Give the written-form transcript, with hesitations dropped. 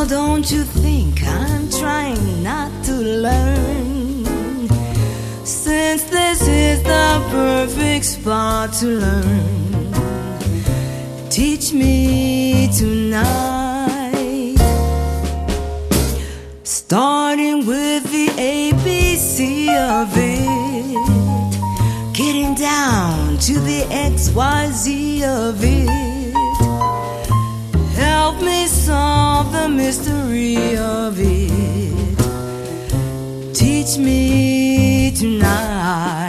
don't you think I'm trying not to learn? Since this is the perfect spot to learn, teach me tonight, starting with the ABC of it, getting down to the XYZ of it. Help me solve the mystery of it. Teach me tonight.